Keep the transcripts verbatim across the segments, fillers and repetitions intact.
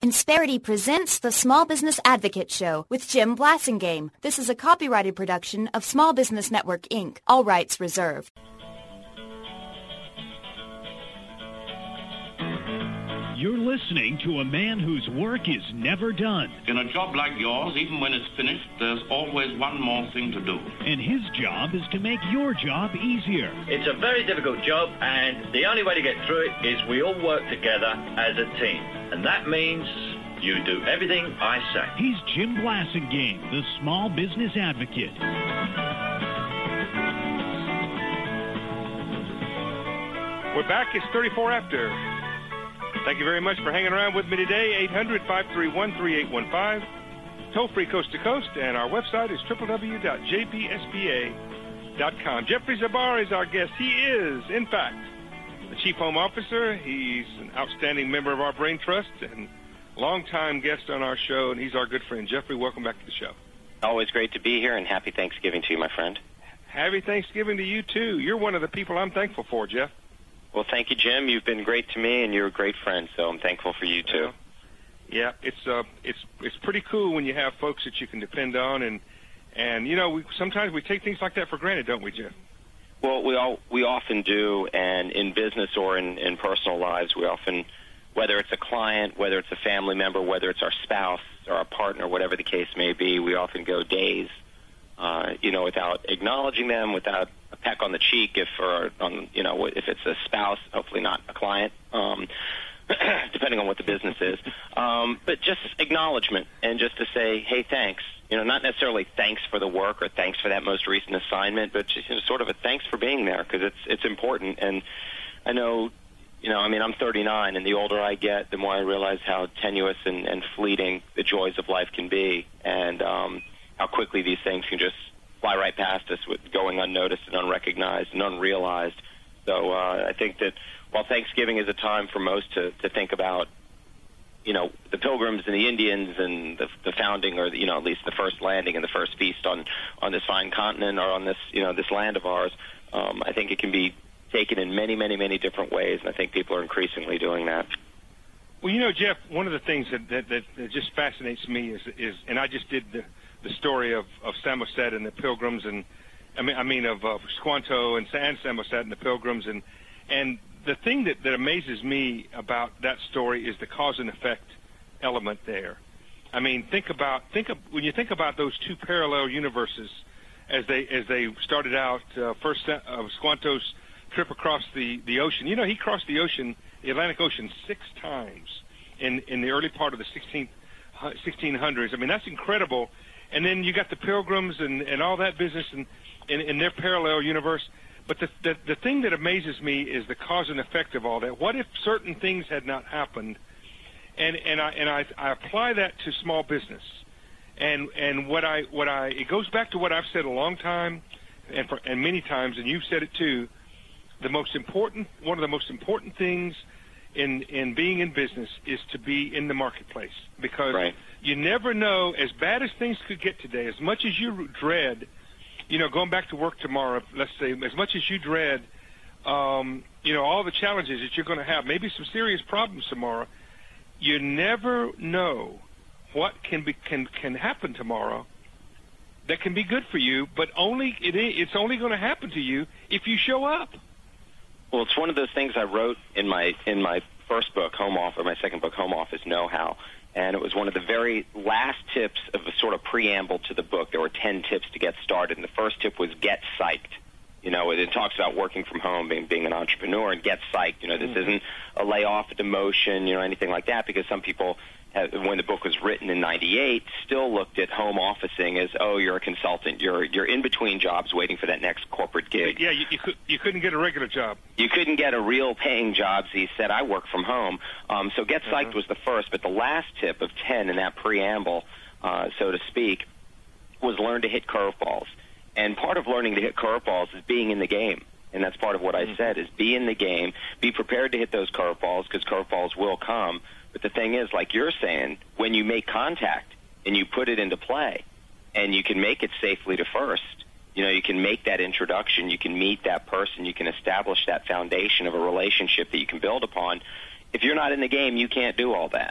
Insperity presents the Small Business Advocate Show with Jim Blasingame. This is a copyrighted production of Small Business Network, Incorporated. All rights reserved. You're listening to a man whose work is never done. In a job like yours, even when it's finished, there's always one more thing to do. And his job is to make your job easier. It's a very difficult job, and the only way to get through it is we all work together as a team. And that means you do everything I say. He's Jim Blasingame, the Small Business Advocate. We're back. It's thirty-four after. Thank you very much for hanging around with me today. eight hundred, five three one, three eight one five. Toll-free coast to coast, and our website is w w w dot j p s b a dot com. Jeffrey Zabar is our guest. He is, in fact, the Chief Home Officer. He's an outstanding member of our Brain Trust and longtime guest on our show, and he's our good friend. Jeffrey, welcome back to the show. Always great to be here, and happy Thanksgiving to you, my friend. Happy Thanksgiving to you, too. You're one of the people I'm thankful for, Jeff. Well, thank you, Jim. You've been great to me, and you're a great friend, so I'm thankful for you, too. Yeah, it's uh, it's it's pretty cool when you have folks that you can depend on, and, and you know, we, sometimes we take things like that for granted, don't we, Jim? Well, we all we often do, and in business or in, in personal lives, we often, whether it's a client, whether it's a family member, whether it's our spouse or our partner, whatever the case may be, we often go days, uh, you know, without acknowledging them, without a peck on the cheek if, or on, you know, if it's a spouse, hopefully not a client, um, depending on what the business is. Um, but just acknowledgement and just to say, hey, thanks. You know, not necessarily thanks for the work or thanks for that most recent assignment, but just, you know, sort of a thanks for being there because it's it's important. And I know, you know, I mean, I'm thirty-nine, and the older I get, the more I realize how tenuous and, and fleeting the joys of life can be, and um, how quickly these things can just fly right past us with going unnoticed and unrecognized and unrealized. So uh, I think that while Thanksgiving is a time for most to, to think about, you know, the Pilgrims and the Indians and the, the founding, or, you know, at least the first landing and the first feast on, on this fine continent or on this, you know, this land of ours, um, I think it can be taken in many, many, many different ways, and I think people are increasingly doing that. Well, you know, Jeff, one of the things that, that, that, that just fascinates me is, is, and I just did the the story of, of Samoset and the Pilgrims, and I mean, I mean of uh, Squanto and, and Samoset and the Pilgrims, and and the thing that, that amazes me about that story is the cause and effect element there. I mean, think about think of, when you think about those two parallel universes as they as they started out. Uh, first, uh, Squanto's trip across the, the ocean. You know, he crossed the ocean, the Atlantic Ocean, six times in in the early part of the sixteenth, sixteen hundreds. I mean, that's incredible. And then you got the Pilgrims and, and all that business in, in, in their parallel universe. But the, the the thing that amazes me is the cause and effect of all that. What if certain things had not happened? And and I and I, I apply that to small business. And and what I what I it goes back to what I've said a long time, and for, and many times, and you've said it too. The most important one of the most important things in in being in business is to be in the marketplace, because right. You never know, as bad as things could get today, as much as you dread, you know, going back to work tomorrow, let's say, as much as you dread, um, you know, all the challenges that you're going to have, maybe some serious problems tomorrow, you never know what can be can can happen tomorrow that can be good for you, but only it it's only going to happen to you if you show up. Well, it's one of those things I wrote in my in my first book, Home Office, or my second book, Home Office Know-How, and it was one of the very last tips of a sort of preamble to the book. There were ten tips to get started, and the first tip was get psyched. You know, it, it talks about working from home, being, being an entrepreneur, and get psyched. You know, this mm-hmm. isn't a layoff, a demotion, you know, anything like that, because some people, have, when the book was written in ninety-eight, still looked at home officing as, oh, you're a consultant, you're you're in between jobs waiting for that next corporate gig. Yeah, you, you, could, you couldn't get a regular job. You couldn't get a real paying job, so he said, I work from home. Um, so get psyched uh-huh. was the first, but the last tip of ten in that preamble, uh, so to speak, was learn to hit curveballs. And part of learning to hit curveballs is being in the game. And that's part of what I mm-hmm. said, is be in the game, be prepared to hit those curveballs, because curveballs will come. But the thing is, like you're saying, when you make contact and you put it into play and you can make it safely to first, you know, you can make that introduction, you can meet that person, you can establish that foundation of a relationship that you can build upon. If you're not in the game, you can't do all that.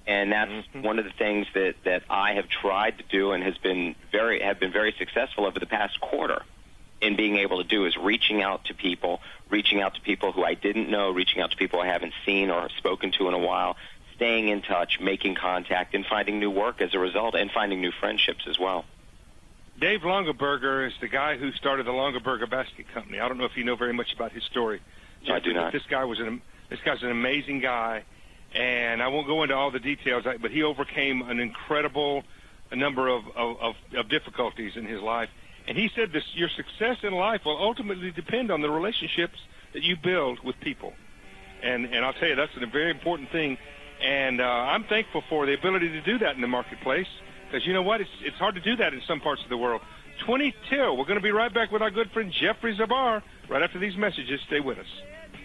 And that's mm-hmm. one of the things that, that I have tried to do and has been very have been very successful over the past quarter in being able to do is reaching out to people, reaching out to people who I didn't know, reaching out to people I haven't seen or spoken to in a while, staying in touch, making contact, and finding new work as a result, and finding new friendships as well. Dave Longaberger is the guy who started the Longaberger Basket Company. I don't know if you know very much about his story. No, I do not. This guy was an this guy's an amazing guy. And I won't go into all the details, but he overcame an incredible a number of, of, of difficulties in his life. And he said this: your success in life will ultimately depend on the relationships that you build with people. And and I'll tell you, that's a very important thing. And uh, I'm thankful for the ability to do that in the marketplace, because you know what? It's, it's hard to do that in some parts of the world. twenty till. We're going to be right back with our good friend Jeffrey Zabar right after these messages. Stay with us.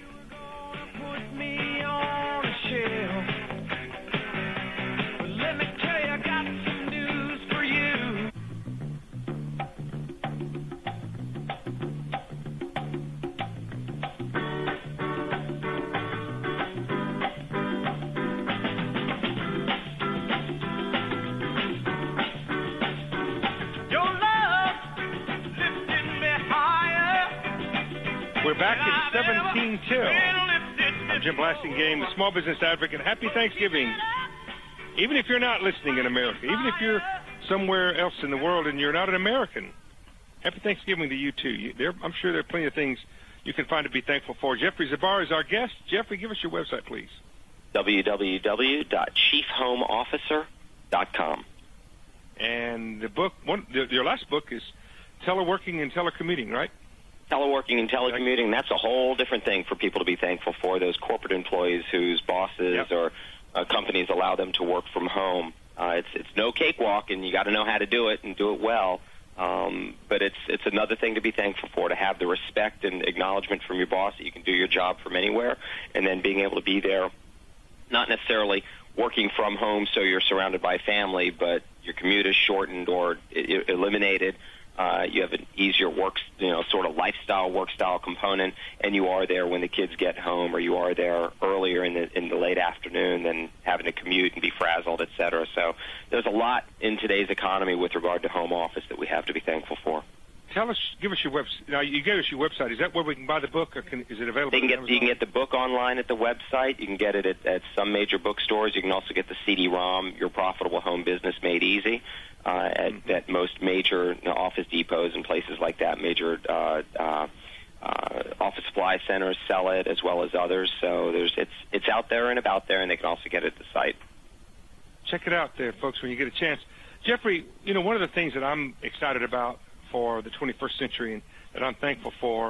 We're back at seventeen till. I'm Jim Blasingame, the Small Business Advocate. Happy Thanksgiving. Even if you're not listening in America, even if you're somewhere else in the world and you're not an American, happy Thanksgiving to you, too. You, there, I'm sure there are plenty of things you can find to be thankful for. Jeffrey Zabar is our guest. Jeffrey, give us your website, please. w w w dot chief home officer dot com. And the book, one, the, your last book is Teleworking and Telecommuting, right? Teleworking and telecommuting, that's a whole different thing for people to be thankful for, those corporate employees whose bosses yep. or uh, companies allow them to work from home. Uh, it's it's no cakewalk, and you got to know how to do it and do it well. Um, but it's it's another thing to be thankful for, to have the respect and acknowledgement from your boss that you can do your job from anywhere, and then being able to be there, not necessarily working from home so you're surrounded by family, but your commute is shortened or I- eliminated. Uh, you have an easier work, you know, sort of lifestyle, work style component, and you are there when the kids get home, or you are there earlier in the in the late afternoon than having to commute and be frazzled, et cetera. So there's a lot in today's economy with regard to home office that we have to be thankful for. Tell us, give us your website. Now, you gave us your website. Is that where we can buy the book, or can, is it available? You can get you can get the book online at the website. You can get it at, at some major bookstores. You can also get the C D ROM, Your Profitable Home Business Made Easy, uh, at, mm-hmm. at most major you know, Office Depots and places like that. Major uh, uh, uh, office supply centers sell it, as well as others. So there's it's it's out there and about there, and they can also get it at the site. Check it out there, folks, when you get a chance. Jeffrey, you know, one of the things that I'm excited about for the twenty-first century and that I'm thankful for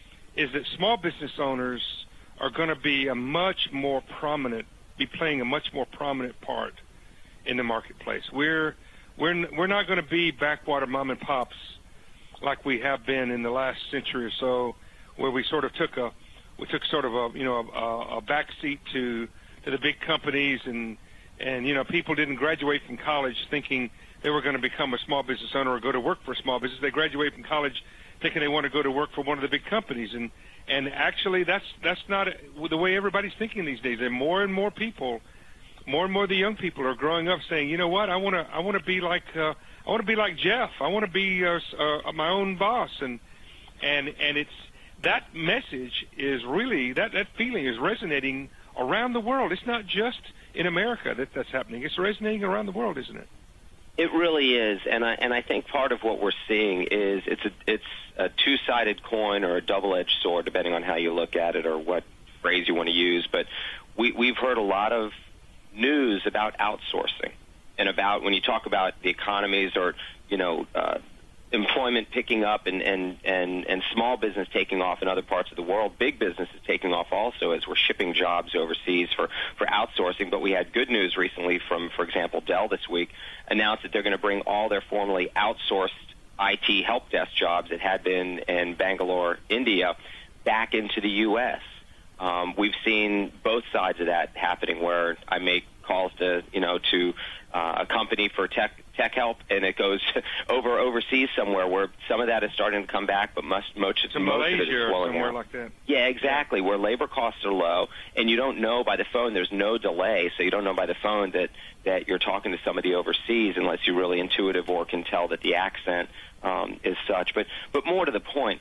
is that small business owners are going to be a much more prominent, be playing a much more prominent part in the marketplace. We're we're we're not going to be backwater mom and pops like we have been in the last century or so, where we sort of took a we took sort of a you know a, a backseat to to the big companies, and and you know people didn't graduate from college thinking they were going to become a small business owner or go to work for a small business. They graduate from college thinking they want to go to work for one of the big companies. And, and actually, that's that's not the way everybody's thinking these days. There are more and more people, more and more of the young people are growing up saying, you know what, I want to I want to be like uh, I want to be like Jeff. I want to be uh, uh, my own boss. And and and it's that message is really that that feeling is resonating around the world. It's not just in America that that's happening. It's resonating around the world, isn't it? It really is, and I and I think part of what we're seeing is it's a it's a two-sided coin or a double-edged sword, depending on how you look at it or what phrase you want to use. But we we've heard a lot of news about outsourcing and about when you talk about the economies or you know uh, employment picking up and, and, and, and small business taking off in other parts of the world. Big business is taking off also as we're shipping jobs overseas for, for outsourcing. But we had good news recently from, for example, Dell this week announced that they're going to bring all their formerly outsourced I T help desk jobs that had been in Bangalore, India, back into the U S. Um, we've seen both sides of that happening where I make calls to, you know, to uh, a company for tech tech help, and it goes over overseas somewhere where some of that is starting to come back, but most, most, to most Malaysia of it is or slowing somewhere out. like that. Yeah, exactly, where labor costs are low, and you don't know by the phone, there's no delay, so you don't know by the phone that, that you're talking to somebody overseas unless you're really intuitive or can tell that the accent um, is such. But, but more to the point,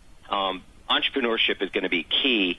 um, entrepreneurship is going to be key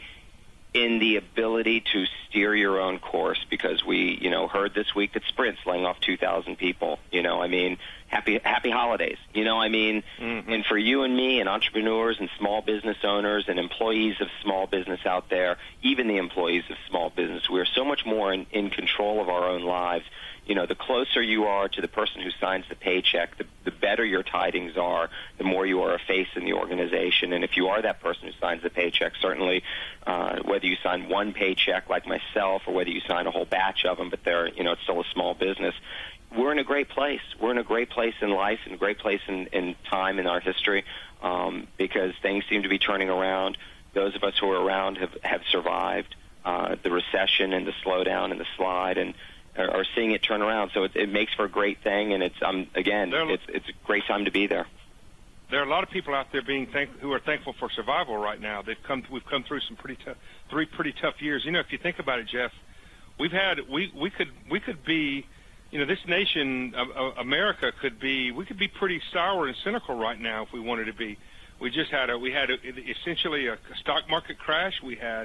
in the ability to steer your own course, because we, you know, heard this week that Sprint's laying off two thousand people. You know, I mean, happy happy holidays. You know, I mean, mm-hmm. and for you and me and entrepreneurs and small business owners and employees of small business out there, even the employees of small business, we are so much more in, in control of our own lives. You know, the closer you are to the person who signs the paycheck, the, the better your tidings are, the more you are a face in the organization. And if you are that person who signs the paycheck, certainly uh, whether you sign one paycheck like myself or whether you sign a whole batch of them, but they're, you know, it's still a small business, we're in a great place. We're in a great place in life and a great place in, in time in our history um, because things seem to be turning around. Those of us who are around have, have survived uh, the recession and the slowdown and the slide and are seeing it turn around, so it, it makes for a great thing, and it's um again, there, it's it's a great time to be there. There are a lot of people out there being thank, who are thankful for survival right now. They've come, we've come through some pretty tough, three pretty tough years. You know, if you think about it, Jeff, we've had we we could we could be, you know, this nation, uh, uh, America, could be we could be pretty sour and cynical right now if we wanted to be. We just had a we had a, essentially a stock market crash. We had.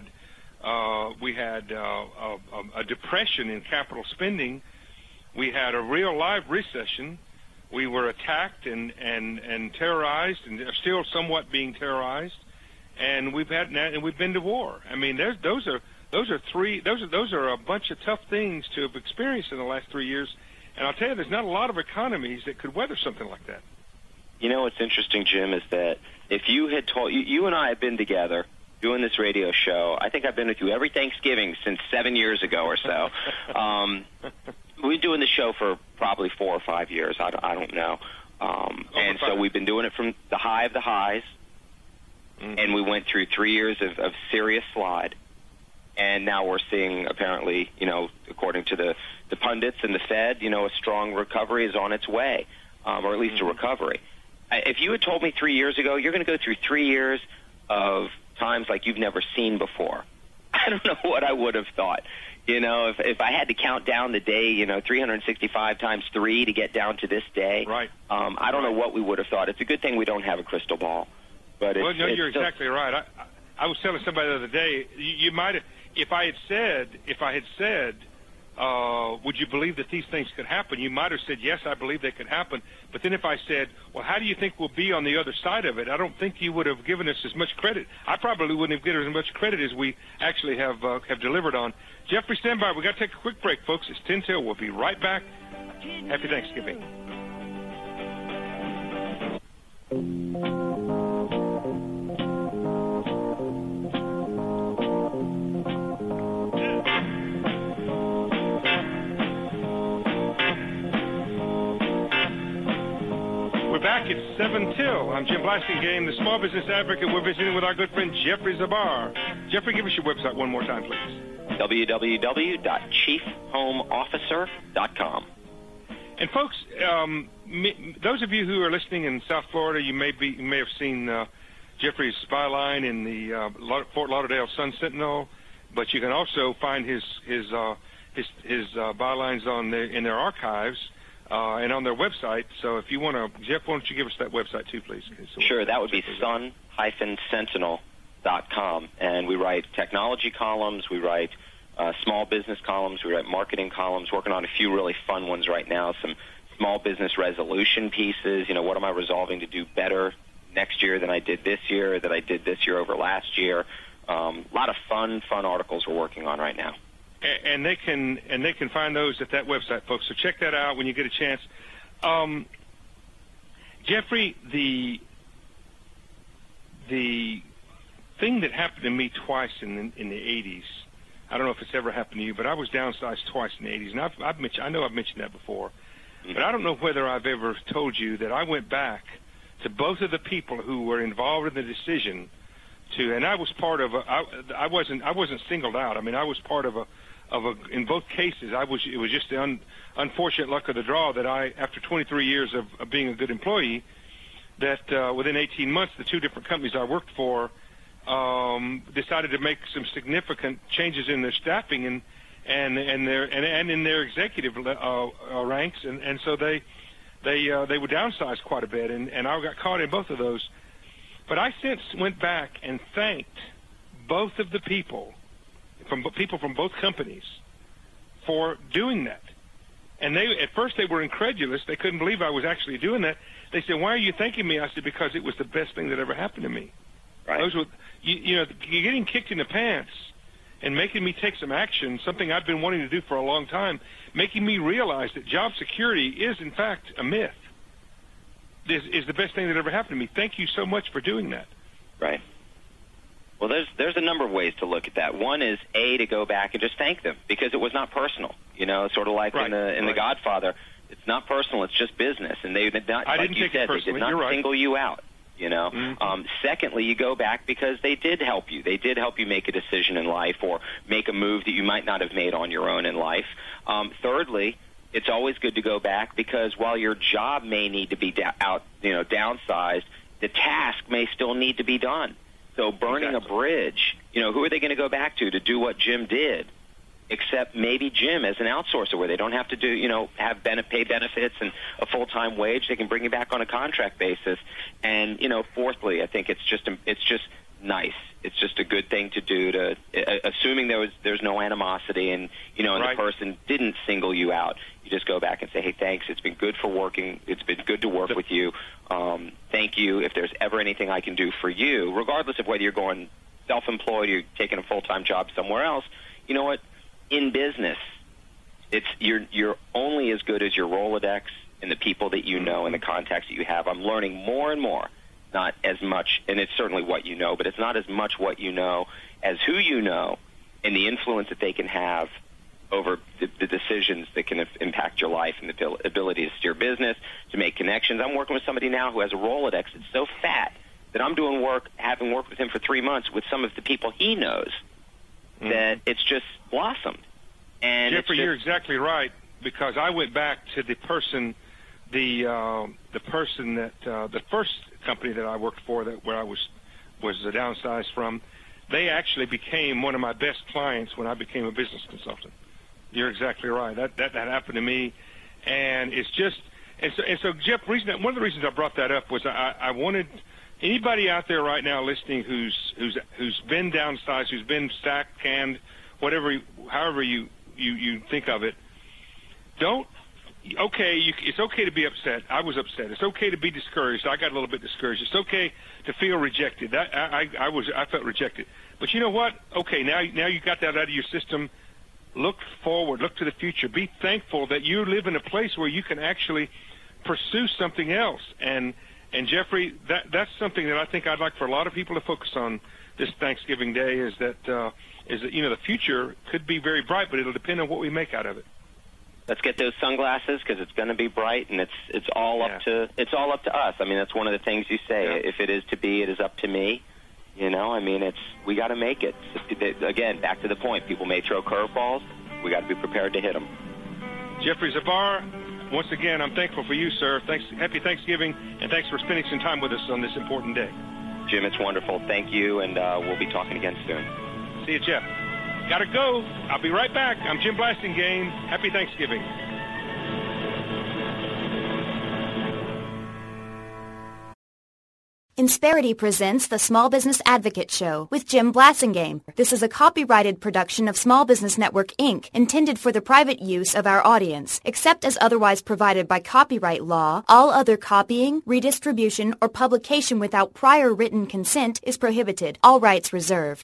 Uh, we had uh, a, a depression in capital spending. We had a real live recession. We were attacked and, and, and terrorized, and are still somewhat being terrorized. And we've had and we've been to war. I mean, there's, those are those are three those are those are a bunch of tough things to have experienced in the last three years. And I'll tell you, there's not a lot of economies that could weather something like that. You know what's interesting, Jim, is that if you had told you, you and I have been together doing this radio show. I think I've been with you every Thanksgiving since seven years ago or so. um, we've been doing the show for probably four or five years. I don't, I don't know. Um, and so we've been doing it from the high of the highs, mm-hmm. and we went through three years of, of serious slide. And now we're seeing, apparently, you know, according to the, the pundits and the Fed, you know, a strong recovery is on its way, um, or at least mm-hmm. a recovery. I, if you had told me three years ago, you're going to go through three years of times like you've never seen before, I don't know what I would have thought. You know, if if I had to count down the day, you know, three hundred sixty-five times three to get down to this day, right? Um, I don't right. know what we would have thought. It's a good thing we don't have a crystal ball. But well, it's, no, it's you're still, exactly right. I, I was telling somebody the other day, you, you might have, if I had said, if I had said, uh, would you believe that these things could happen? You might have said, yes, I believe they could happen. But then if I said, well, how do you think we'll be on the other side of it? I don't think you would have given us as much credit. I probably wouldn't have given us as much credit as we actually have uh, have delivered on. Jeffrey, stand by. We've got to take a quick break, folks. It's ten till. We'll be right back. Happy Thanksgiving. Back at seven till. I'm Jim Blasingame, the Small Business Advocate. We're visiting with our good friend Jeffrey Zabar. Jeffrey, give us your website one more time, please. w w w dot chief home officer dot com. And folks, um, me, those of you who are listening in South Florida, you may be you may have seen uh, Jeffrey's byline in the uh, Fort Lauderdale Sun Sentinel, but you can also find his his uh, his, his uh, bylines on the, in their archives. Uh, and on their website. So if you want to, Jeff, why don't you give us that website too, please? So sure, that would be sun dash sentinel dot com. And we write technology columns, we write uh, small business columns, we write marketing columns, working on a few really fun ones right now, some small business resolution pieces. You know, what am I resolving to do better next year than I did this year, or that I did this year over last year? Um, a lot of fun, fun articles we're working on right now. And they can and they can find those at that website, folks. So check that out when you get a chance. Um, Jeffrey, the the thing that happened to me twice in the, in the eighties, I don't know if it's ever happened to you, but I was downsized twice in the eighties, and I've, I've mentioned, I know I've mentioned that before, mm-hmm. but I don't know whether I've ever told you that I went back to both of the people who were involved in the decision to, and I was part of a, I, I wasn't I wasn't singled out. I mean, I was part of a of a, in both cases, I was, it was just the un, unfortunate luck of the draw that I, after twenty-three years of, of being a good employee, that uh, within eighteen months, the two different companies I worked for um, decided to make some significant changes in their staffing and and and their and, and in their executive uh, uh, ranks, and, and so they they uh, they were downsized quite a bit, and, and I got caught in both of those. But I since went back and thanked both of the people from people from both companies for doing that. And they at first they were incredulous; they couldn't believe I was actually doing that. They said, "Why are you thanking me?" I said, "Because it was the best thing that ever happened to me." Right. Those were, you, you know, you're getting kicked in the pants and making me take some action, something I've been wanting to do for a long time, making me realize that job security is, in fact, a myth, is, is the best thing that ever happened to me. Thank you so much for doing that. Right. Well, there's there's a number of ways to look at that. One is, A, to go back and just thank them because it was not personal. You know, sort of like right. in the in right. The Godfather, it's not personal, it's just business. And they did not, I like didn't you take said, it personally. they did not You're right. single you out. You know. Mm-hmm. Um, secondly, you go back because they did help you. They did help you make a decision in life or make a move that you might not have made on your own in life. Um, thirdly, it's always good to go back because while your job may need to be da- out, you know, downsized, the task may still need to be done. So burning exactly. a bridge, you know, who are they going to go back to to do what Jim did? Except maybe Jim as an outsourcer where they don't have to do, you know, have benefit, pay benefits and a full-time wage. They can bring you back on a contract basis. And, you know, fourthly, I think it's just it's just nice. It's just a good thing to do to, uh, assuming there was there's no animosity and, you know, and right. the person didn't single you out. You just go back and say, hey, thanks. It's been good for working. It's been good to work with you. Um, thank you. If there's ever anything I can do for you, regardless of whether you're going self-employed or you're taking a full-time job somewhere else, you know what? In business, it's you're you're only as good as your Rolodex and the people that you know and the contacts that you have. I'm learning more and more, not as much, and it's certainly what you know, but it's not as much what you know as who you know and the influence that they can have over the, the decisions that can impact your life and the ability to steer business, to make connections. I'm working with somebody now who has a Rolodex that's so fat that I'm doing work, having worked with him for three months with some of the people he knows, mm-hmm. that it's just blossomed. And Jeffrey, just, you're exactly right, because I went back to the person, the uh, the person that uh, the first company that I worked for, that where I was was downsized from. They actually became one of my best clients when I became a business consultant. You're exactly right. That that, that happened to me, and it's just and so and so. Jeff, reason that, one of the reasons I brought that up was I, I wanted anybody out there right now listening who's who's who's been downsized, who's been sacked, canned, whatever, however you. You, you think of it. Don't, okay, you, it's okay to be upset. I was upset. It's okay to be discouraged. I got a little bit discouraged. It's okay to feel rejected. That, I, I, I was, I felt rejected. But you know what? Okay, now, now you got that out of your system. Look forward. Look to the future. Be thankful that you live in a place where you can actually pursue something else. And, and Jeffrey, that, that's something that I think I'd like for a lot of people to focus on this Thanksgiving Day is that, uh, is that, you know, the future could be very bright, but it'll depend on what we make out of it. Let's get those sunglasses because it's going to be bright, and it's it's all yeah. up to it's all up to us. I mean, that's one of the things you say. Yeah. If it is to be, it is up to me. You know, I mean, it's we got to make it. Again, back to the point. People may throw curveballs. We got to be prepared to hit them. Jeffrey Zabar, once again, I'm thankful for you, sir. Thanks, happy Thanksgiving, and thanks for spending some time with us on this important day. Jim, it's wonderful. Thank you, and uh, we'll be talking again soon. See you, Jeff. Gotta go. I'll be right back. I'm Jim Blasingame. Happy Thanksgiving. Insperity presents the Small Business Advocate Show with Jim Blasingame. This is a copyrighted production of Small Business Network, Incorporated, intended for the private use of our audience. Except as otherwise provided by copyright law, all other copying, redistribution, or publication without prior written consent is prohibited. All rights reserved.